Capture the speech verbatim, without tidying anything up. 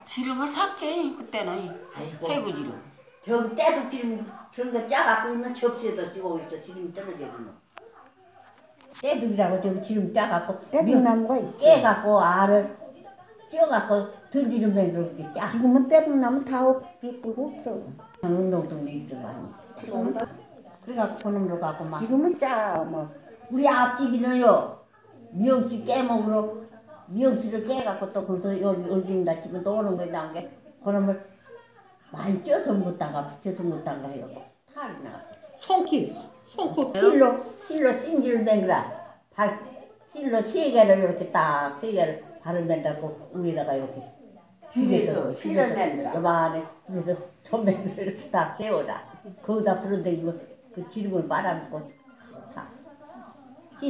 지름을 샀지 그때는. 아이고. 새우 지름. 저 때도 지금 그런 거 짜갖고 있는 접시에다 찌고 있어. 지금 떨어져 있는. 때둑이라고 저기 지금 짜갖고 떼둑나무가 있어. 깨갖고 알을 쪄갖고 던지는 데 그렇게 짜. 지금은 떼둑나무 다 예쁘고 없어. 운동동네 있더만. 지금은, 그래갖고 그놈도 갖고 막. 지금은 짜, 뭐. 우리 앞집이는요 미역씨 깨먹으러 미역씨를 깨갖고 또 거기서 얼긴다 치면 또 오는 거에 나온 게 그놈을 많이 쪄서 묻다가 붙여서 묻다가 해갖고 탈이 나갔어. 손길. 손길. 실로 실로 찜질을 맹그라 발 실로 세 개를 이렇게 딱 세 개를 발을 맨다고 위에다가 이렇게 집에서 실을 맨들어. 요만해 그래서 전맹을 이렇게 딱 세워라 거기다 부른다기면 그 지름을 말아놓고